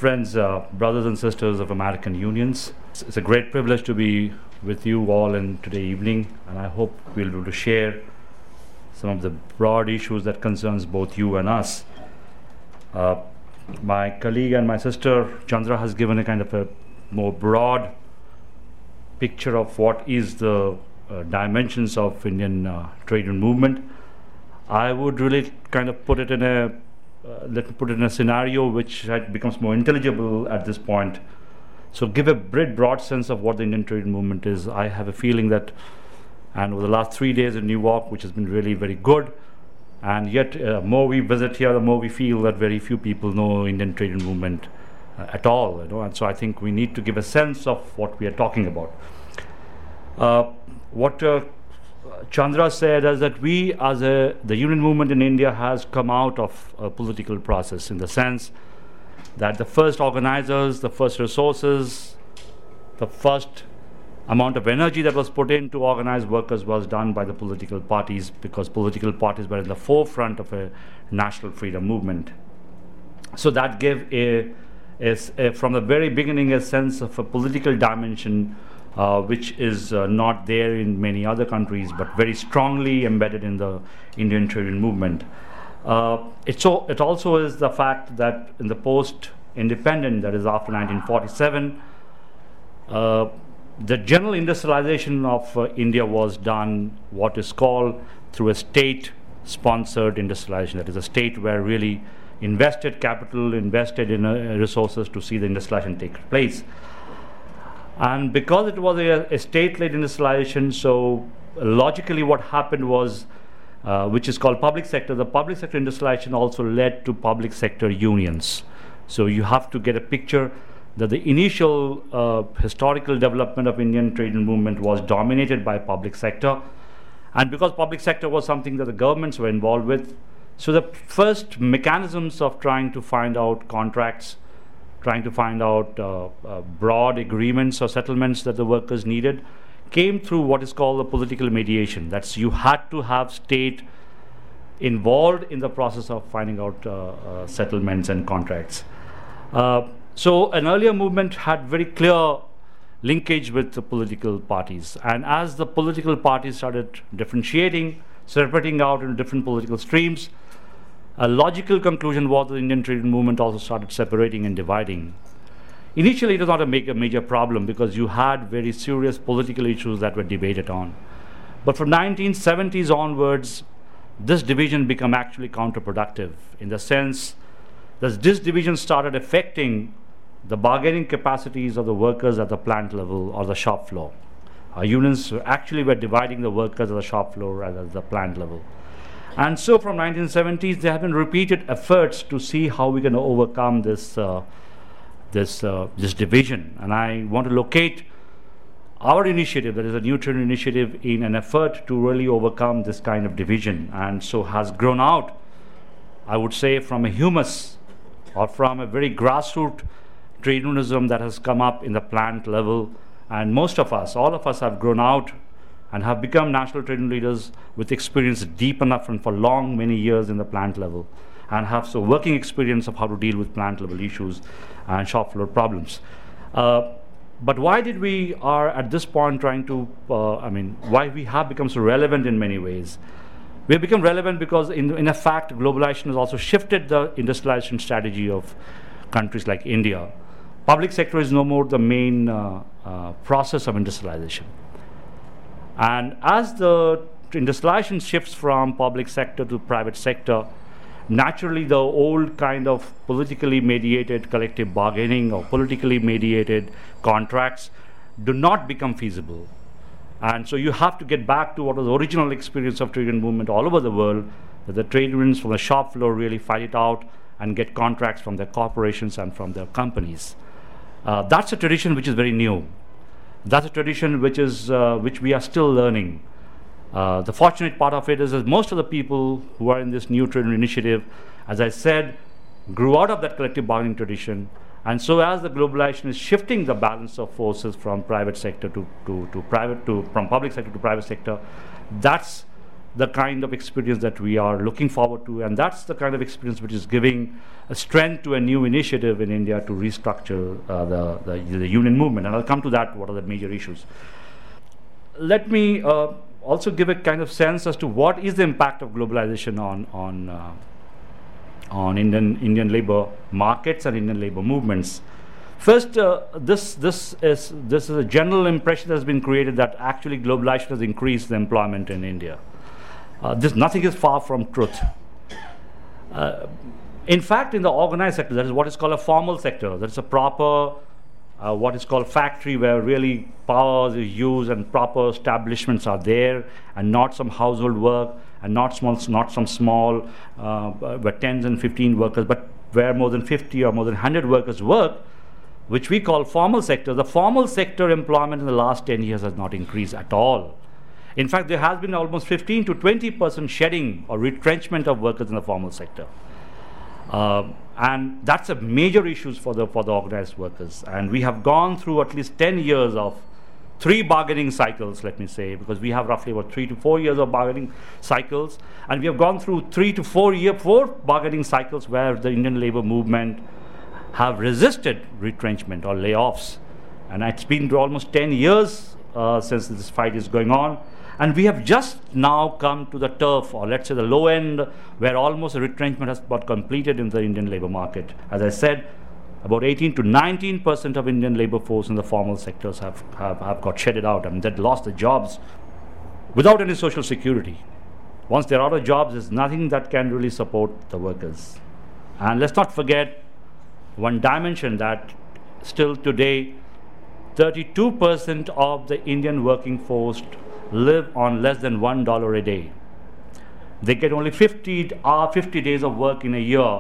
friends, brothers and sisters of American unions. It's a great privilege to be with you all in today evening, and I hope we'll be able to share some of the broad issues that concerns both you and us. My colleague and my sister Chandra has given a kind of a more broad picture of what is the dimensions of Indian trade and movement. I would really kind of put it in a let me put it in a scenario which becomes more intelligible at this point. So give a broad sense of what the Indian trade movement is. I have a feeling that, and over the last 3 days in New York, which has been really very good, and yet more we visit here, the more we feel that very few people know Indian trade movement at all. And so I think we need to give a sense of what we are talking about. What Chandra said is that we, as the union movement in India, has come out of a political process, in the sense that the first organizers, the first resources, the first amount of energy that was put in to organize workers was done by the political parties, because political parties were in the forefront of a national freedom movement. So that gave from the very beginning a sense of a political dimension which is not there in many other countries, but very strongly embedded in the Indian trade movement. It also is the fact that in the post-independent, that is after 1947, the general industrialization of India was done what is called through a state-sponsored industrialization. That is a state where really invested capital, invested in resources to see the industrialization take place. And because it was a state-led industrialization, so logically what happened was, which is called public sector, the public sector industrialization also led to public sector unions. So you have to get a picture that the initial historical development of Indian trade and movement was dominated by public sector. And because public sector was something that the governments were involved with, so the first mechanisms of trying to find out contracts, trying to find out broad agreements or settlements that the workers needed, came through what is called the political mediation. That's, you had to have state involved in the process of finding out settlements and contracts. So an earlier movement had very clear linkage with the political parties, and as the political parties started differentiating, separating out into different political streams, a logical conclusion was the Indian trade movement also started separating and dividing. Initially, it was not a major problem because you had very serious political issues that were debated on. But from 1970s onwards, this division became actually counterproductive, in the sense that this division started affecting the bargaining capacities of the workers at the plant level or the shop floor. Our unions actually were dividing the workers at the shop floor and at the plant level. And so from 1970s, there have been repeated efforts to see how we can overcome this division. And I want to locate our initiative, that is a New Trade initiative, in an effort to really overcome this kind of division. And so has grown out, I would say, from a humus or from a very grassroots trade unionism that has come up in the plant level. And most of us, all of us, have grown out and have become national trade union leaders with experience deep enough and for long, many years in the plant level, and have so working experience of how to deal with plant level issues and shop floor problems. But why did we are at this point trying to, why we have become so relevant in many ways? We have become relevant because in fact, globalization has also shifted the industrialization strategy of countries like India. Public sector is no more the main process of industrialization. And as the industrialization shifts from public sector to private sector, naturally the old kind of politically mediated collective bargaining or politically mediated contracts do not become feasible. And so you have to get back to what was the original experience of trade union movement all over the world, that the trade unions from the shop floor really fight it out and get contracts from their corporations and from their companies. That's a tradition which is very new. That's a tradition which we are still learning. The fortunate part of it is that most of the people who are in this New Trade Initiative, as I said, grew out of that collective bargaining tradition. And so as the globalization is shifting the balance of forces from private sector from public sector to private sector, that's the kind of experience that we are looking forward to, and that's the kind of experience which is giving a strength to a new initiative in India to restructure the union movement. And I'll come to that, what are the major issues. Let me also give a kind of sense as to what is the impact of globalization on Indian labor markets and Indian labor movements. First, this is a general impression that has been created that actually globalization has increased the employment in India. Nothing is far from truth. In fact, in the organized sector, that is what is called a formal sector. That is a proper, what is called factory, where really power is used and proper establishments are there, and not some household work, and not some small, where 10 and 15 workers, but where more than 50 or more than 100 workers work, which we call formal sector. The formal sector employment in the last 10 years has not increased at all. In fact, there has been almost 15 to 20% shedding or retrenchment of workers in the formal sector. And that's a major issue for the organized workers. And we have gone through at least 10 years of 3 bargaining cycles, let me say, because we have roughly about 3 to 4 years of bargaining cycles. And we have gone through 3 to 4 bargaining cycles where the Indian labor movement have resisted retrenchment or layoffs. And it's been almost 10 years since this fight is going on. And we have just now come to the turf, or let's say the low end, where almost a retrenchment has got completed in the Indian labor market. As I said, about 18 to 19% of Indian labor force in the formal sectors have got shedded out. I mean, they've lost their jobs without any social security. Once they're out of jobs, there's nothing that can really support the workers. And let's not forget one dimension, that still today, 32% of the Indian working force live on less than $1 a day. They get only 50 days of work in a year,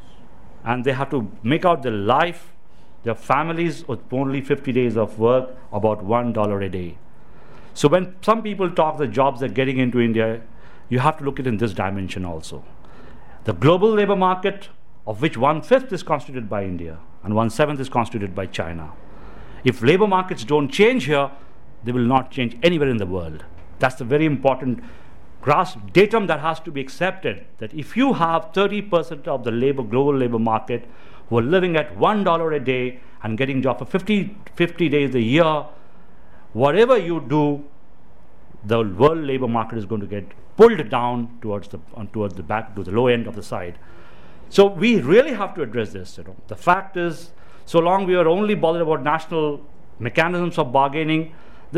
and they have to make out their life, their families, with only 50 days of work, about $1 a day. So when some people talk the jobs they're getting into India, you have to look at it in this dimension also. The global labor market, of which 1/5 is constituted by India and 1/7 is constituted by China. If labor markets don't change here, they will not change anywhere in the world. That's the very important datum that has to be accepted, that if you have 30% of the global labor market who are living at $1 a day and getting job for 50 days a year, whatever you do, the world labor market is going to get pulled down towards the back, to the low end of the side. So we really have to address this. The fact is, so long we were only bothered about national mechanisms of bargaining,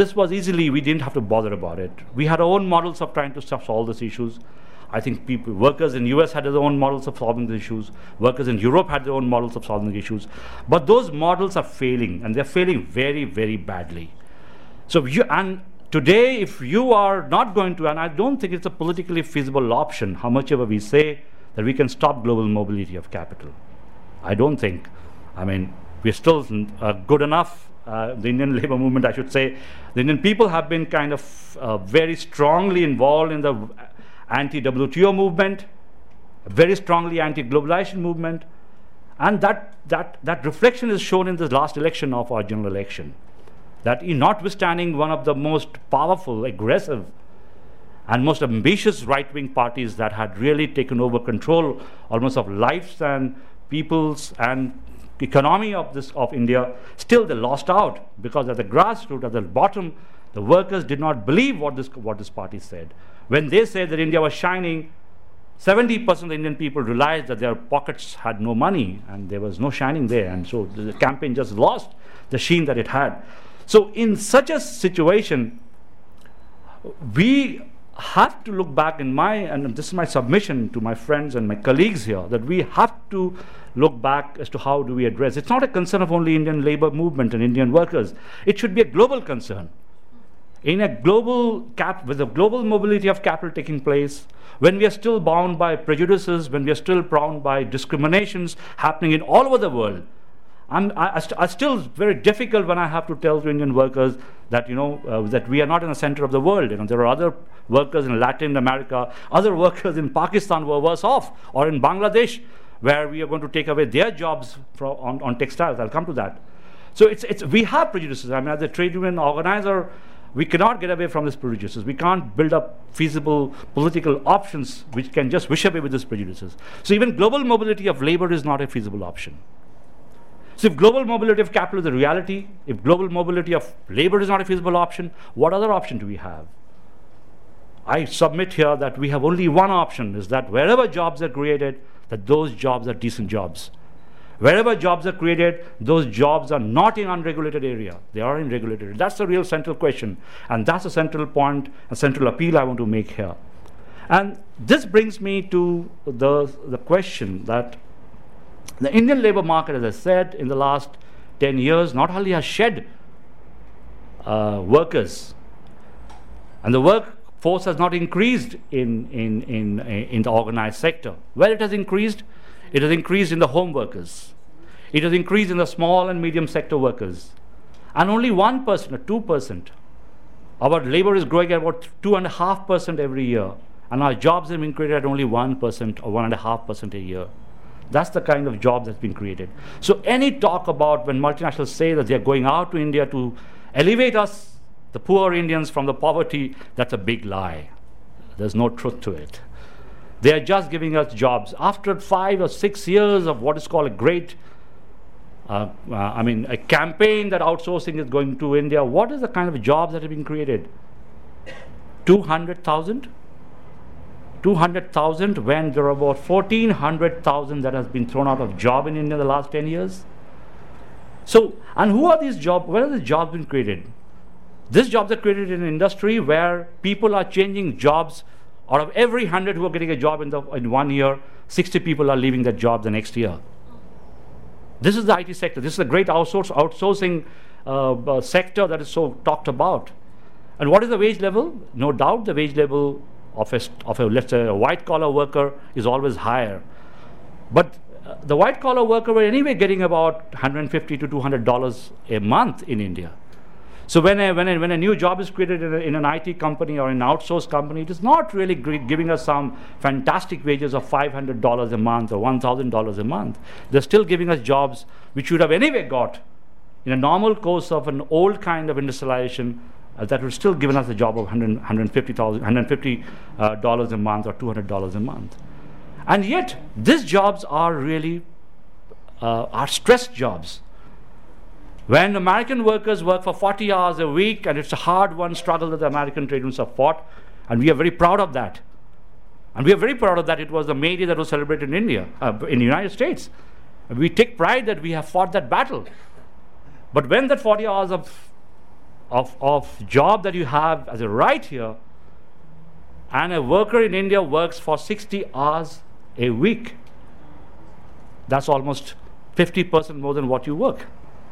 we didn't have to bother about it. We had our own models of trying to solve these issues. I think workers in US had their own models of solving the issues. Workers in Europe had their own models of solving the issues. But those models are failing, and they're failing very, very badly. So today, if you are not going to, and I don't think it's a politically feasible option, how much ever we say that we can stop global mobility of capital. I don't think. I mean, we're still good enough. The Indian labor movement, I should say, the Indian people have been kind of very strongly involved in the anti-WTO movement, very strongly anti-globalization movement, and that reflection is shown in the last election of our general election. That notwithstanding one of the most powerful, aggressive, and most ambitious right-wing parties that had really taken over control almost of lives and peoples and economy of India, still they lost out, because at the grassroots, at the bottom, the workers did not believe what this party said. When they said that India was shining, 70% of the Indian people realized that their pockets had no money and there was no shining there, and so the campaign just lost the sheen that it had. So in such a situation, we have to look back and this is my submission to my friends and my colleagues here, that we have to look back as to how do we address. It's not a concern of only Indian labor movement and Indian workers. It should be a global concern. In a with the global mobility of capital taking place, when we are still bound by prejudices, when we are still bound by discriminations happening in all over the world, I still very difficult when I have to tell to Indian workers that that we are not in the center of the world. There are other workers in Latin America, other workers in Pakistan who are worse off, or in Bangladesh, where we are going to take away their jobs on textiles. I'll come to that. So we have prejudices. I mean, as a trade union organizer, we cannot get away from these prejudices. We can't build up feasible political options which can just wish away with these prejudices. So even global mobility of labor is not a feasible option. So if global mobility of capital is a reality, if global mobility of labor is not a feasible option, what other option do we have? I submit here that we have only one option, is that wherever jobs are created, that those jobs are decent jobs. Wherever jobs are created, those jobs are not in unregulated area. They are in regulated area. That's the real central question. And that's a central point, a central appeal I want to make here. And this brings me to the question that the Indian labor market, as I said, in the last 10 years, not only has shed workers, and the workforce has not increased in the organized sector. Where it has increased? It has increased in the home workers. It has increased in the small and medium sector workers. And only 1% or 2%. Our labor is growing at about 2.5% every year. And our jobs have been created at only 1% or 1.5% a year. That's the kind of job that's been created. So any talk about when multinationals say that they're going out to India to elevate us, the poor Indians, from the poverty, that's a big lie. There's no truth to it. They are just giving us jobs. After 5 or 6 years of what is called a great, a campaign that outsourcing is going to India, what is the kind of jobs that have been created? 200,000? 200,000 when there are about 1,400,000 that has been thrown out of job in India in the last 10 years? So, and who are these jobs? Where are the jobs been created? These jobs are created in an industry where people are changing jobs. Out of every 100 who are getting a job in 1 year, 60 people are leaving that job the next year. This is the IT sector. This is a great outsourcing sector that is so talked about. And what is the wage level? No doubt the wage level of a let's say a white collar worker is always higher. But the white collar worker were anyway getting about $150 to $200 a month in India. So when a new job is created in an IT company or an outsourced company, it is not really giving us some fantastic wages of $500 a month or $1,000 a month. They're still giving us jobs which would have anyway got in a normal course of an old kind of industrialization that would still given us a job of $150 a month or $200 a month. And yet these jobs are really are stress jobs. When American workers work for 40 hours a week, and it's a hard-won struggle that the American trade unions have fought, and we are very proud of that. And we are very proud of that. It was the May Day that was celebrated in India, in the United States. And we take pride that we have fought that battle. But when that 40 hours of job that you have as a right here, and a worker in India works for 60 hours a week, that's almost 50% more than what you work.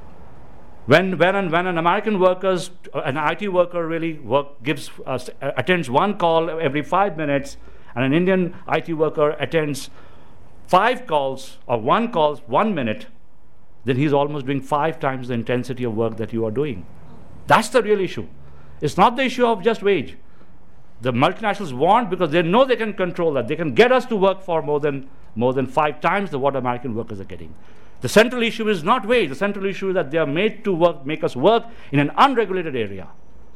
When an American workers, an IT worker really attends one call every 5 minutes, and an Indian IT worker attends 5 calls or 1 call 1 minute, then he's almost doing 5 times the intensity of work that you are doing. That's the real issue. It's not the issue of just wage. The multinationals want, because they know they can control that. They can get us to work for more than 5 times what American workers are getting. The central issue is not wage. The central issue is that they are made to make us work in an unregulated area.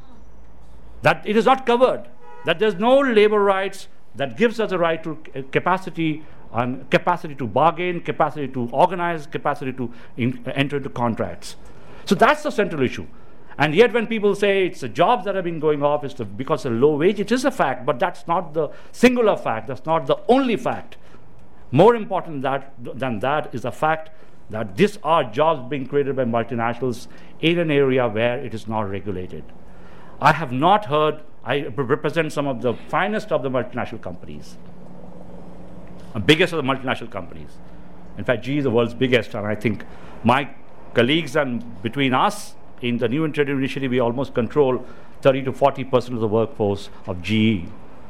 That it is not covered. That there's no labor rights that gives us a right to capacity to bargain, capacity to organize, capacity to enter into contracts. So that's the central issue. And yet when people say it's the jobs that have been going off because of low wage, it is a fact, but that's not the singular fact. That's not the only fact. More important than that is the fact that these are jobs being created by multinationals in an area where it is not regulated. I have not heard, I represent some of the finest of the multinational companies, the biggest of the multinational companies. In fact, GE is the world's biggest, and I think my colleagues and between us in the New Initiative Initiative, we almost control 30 to 40% of the workforce of GE.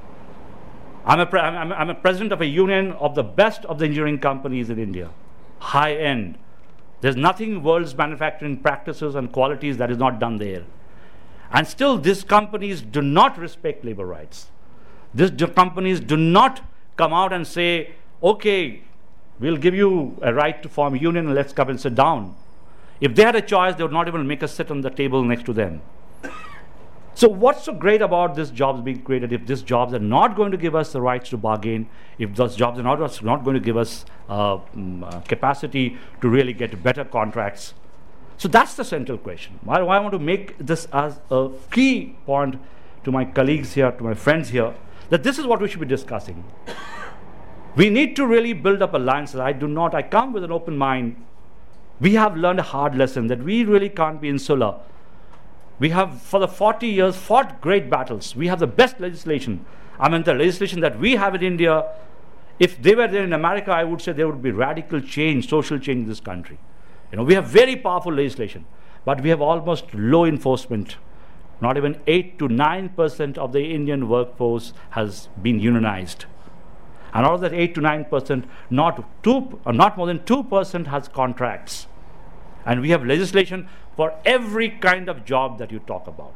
I'm a president of a union of the best of the engineering companies in India, high end. There's nothing world's manufacturing practices and qualities that is not done there. And still these companies do not respect labor rights. These companies do not come out and say, okay, we'll give you a right to form a union and let's come and sit down. If they had a choice, they would not even make us sit on the table next to them. So what's so great about these jobs being created if these jobs are not going to give us the rights to bargain, if those jobs are not going to give us capacity to really get better contracts? So that's the central question. I want to make this as a key point to my colleagues here, to my friends here, that this is what we should be discussing. We need to really build up alliances. I come with an open mind. We have learned a hard lesson that we really can't be insular. We have, for the 40 years, fought great battles. We have the best legislation. I mean, the legislation that we have in India, if they were there in America, I would say there would be radical change, social change in this country. You know, we have very powerful legislation, but we have almost low enforcement. Not even 8 to 9% of the Indian workforce has been unionized. And out of that 8 to 9%, not more than 2% has contracts. And we have legislation for every kind of job that you talk about.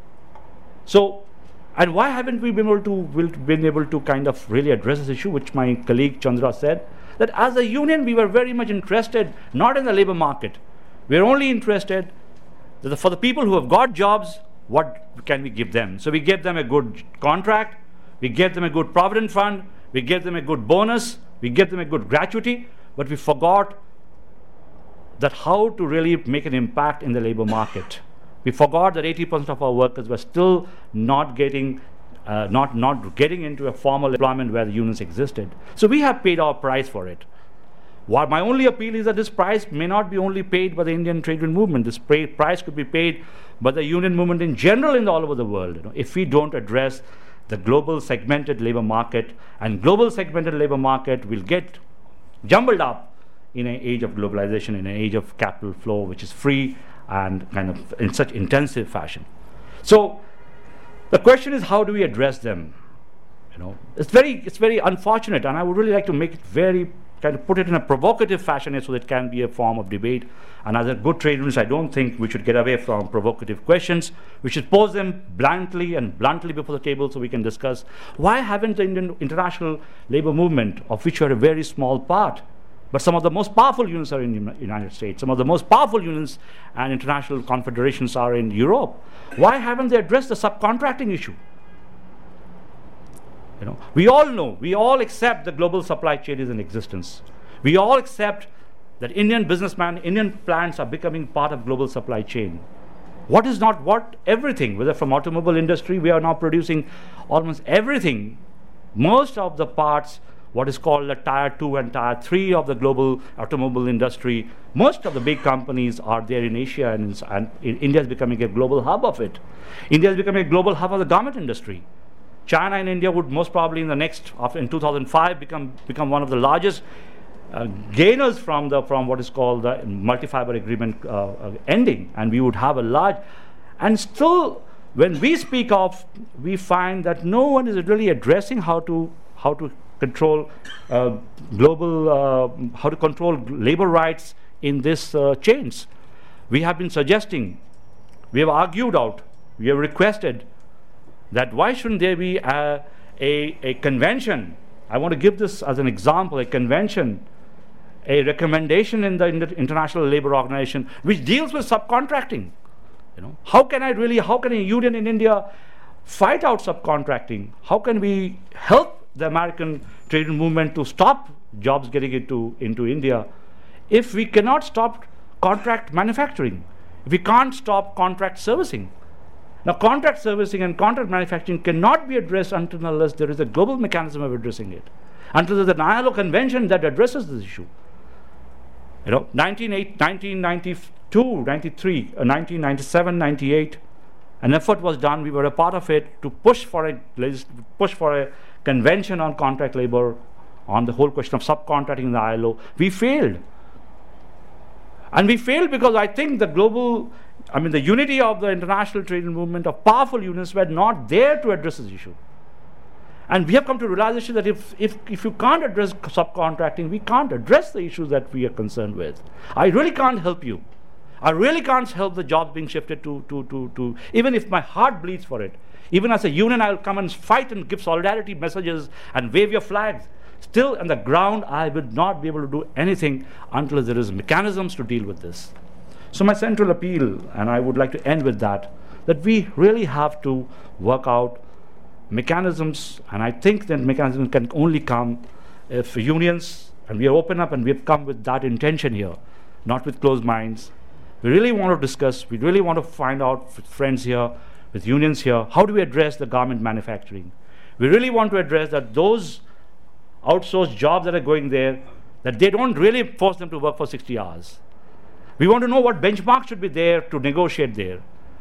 So, and why haven't we been able to kind of really address this issue, which my colleague Chandra said, that as a union we were very much interested not in the labor market. We are only interested that for the people who have got jobs, what can we give them? So we gave them a good contract, we gave them a good provident fund, we gave them a good bonus, we gave them a good gratuity, but we forgot that how to really make an impact in the labor market. We forgot that 80% of our workers were still not getting into a formal employment where the unions existed. So we have paid our price for it. What my only appeal is that this price may not be only paid by the Indian trade union movement. This price could be paid by the union movement in general all over the world. You know, if we don't address the global segmented labor market, and global segmented labor market will get jumbled up in an age of globalization, in an age of capital flow, which is free and kind of in such intensive fashion. So the question is, how do we address them? You know, it's very unfortunate, and I would really like to make it very kind of put it in a provocative fashion so that it can be a form of debate. And as a good trade unionist, I don't think we should get away from provocative questions. We should pose them bluntly before the table so we can discuss why haven't the Indian international labor movement, of which we are a very small part, but some of the most powerful unions are in the United States, some of the most powerful unions and international confederations are in Europe. Why haven't they addressed the subcontracting issue? You know, we all know, we all accept the global supply chain is in existence. We all accept that Indian businessmen, Indian plants are becoming part of global supply chain. What is not what? Everything, whether from automobile industry, we are now producing almost everything. Most of the parts, what is called the tier 2 and tier 3 of the global automobile industry, most of the big companies are there in Asia, and India is becoming a global hub of it. India is becoming a global hub of the garment industry. China and India would most probably in 2005 become one of the largest gainers from what is called the multi-fiber agreement ending, and we would have a large, and still when we speak of, we find that no one is really addressing how to control how to control labor rights in this chains. We have been suggesting, we have argued out, we have requested that why shouldn't there be a convention? I want to give this as an example, a convention, a recommendation in the International Labour Organization which deals with subcontracting. You know, how can a union in India fight out subcontracting? How can we help the American trade movement to stop jobs getting into India if we cannot stop contract manufacturing, if we can't stop contract servicing? Now, contract servicing and contract manufacturing cannot be addressed until unless there is a global mechanism of addressing it, until there is an ILO convention that addresses this issue. You know, 1992, 93, 1997, 98, an effort was done. We were a part of it to push for a convention on contract labor, on the whole question of subcontracting in the ILO. We failed. And we failed because I think the unity of the international trade movement of powerful unions were not there to address this issue. And we have come to realization that if you can't address subcontracting, we can't address the issues that we are concerned with. I really can't help you. I really can't help the jobs being shifted to even if my heart bleeds for it. Even as a union, I will come and fight and give solidarity messages and wave your flags. Still, on the ground, I would not be able to do anything until there is mechanisms to deal with this. So my central appeal, and I would like to end with that that we really have to work out mechanisms, and I think that mechanisms can only come if unions, and we are open up and we have come with that intention here, not with closed minds. We really want to discuss, we really want to find out with friends here, with unions here, how do we address the garment manufacturing? We really want to address that those outsourced jobs that are going there, that they don't really force them to work for 60 hours. We want to know what benchmarks should be there to negotiate there.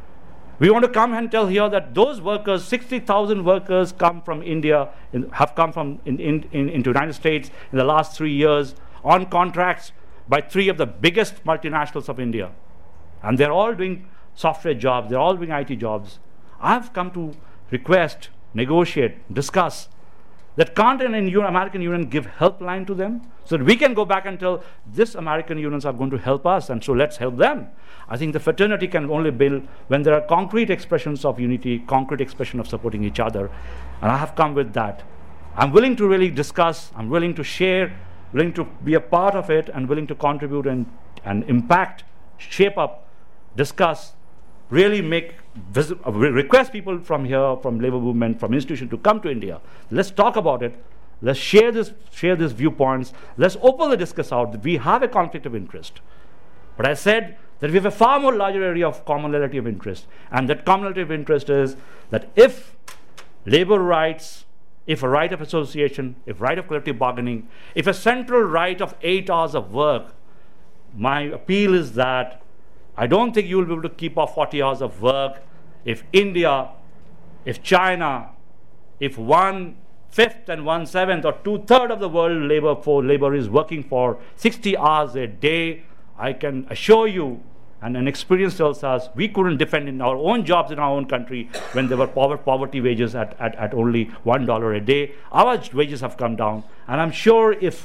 We want to come and tell here that those workers, 60,000 workers come from India, have come from into the United States in the last 3 years on contracts by 3 of the biggest multinationals of India. And they're all doing software jobs, they're all doing IT jobs. I've come to request, negotiate, discuss that can't an American union give helpline to them so that we can go back and tell this American unions are going to help us, and so let's help them. I think the fraternity can only build when there are concrete expressions of unity, concrete expression of supporting each other, and I have come with that. I'm willing to really discuss, I'm willing to share, willing to be a part of it, and willing to contribute and impact, shape up, discuss, really make request people from here, from labor movement, from institution to come to India. Let's talk about it. Let's share these viewpoints. Let's open the discuss out. We have a conflict of interest. But I said that we have a far more larger area of commonality of interest. And that commonality of interest is that if labor rights, if a right of association, if right of collective bargaining, if a central right of 8 hours of work, my appeal is that I don't think you will be able to keep off 40 hours of work if India, if China, if 1/5 and 1/7 or 2/3 of the world labor is working for 60 hours a day. I can assure you, and an experience tells us, we couldn't defend in our own jobs in our own country when there were poverty wages at only $1 a day. Our wages have come down, and I'm sure if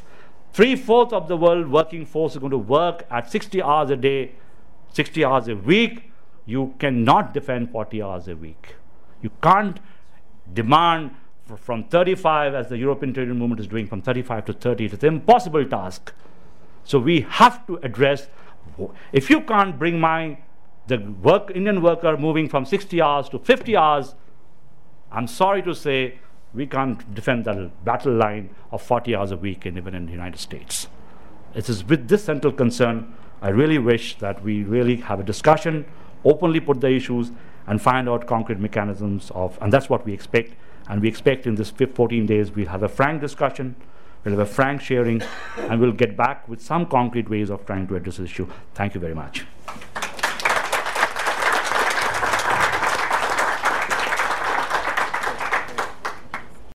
3/4 of the world working force is going to work at 60 hours a day, 60 hours a week, you cannot defend 40 hours a week. You can't demand from 35, as the European trade union movement is doing, from 35 to 30. It's an impossible task. So we have to address, if you can't bring the Indian worker moving from 60 hours to 50 hours, I'm sorry to say, we can't defend the battle line of 40 hours a week even in the United States. It is with this central concern, I really wish that we really have a discussion, openly put the issues, and find out concrete mechanisms of, and that's what we expect. And we expect in this 14 days we'll have a frank discussion, we'll have a frank sharing, and we'll get back with some concrete ways of trying to address this issue. Thank you very much.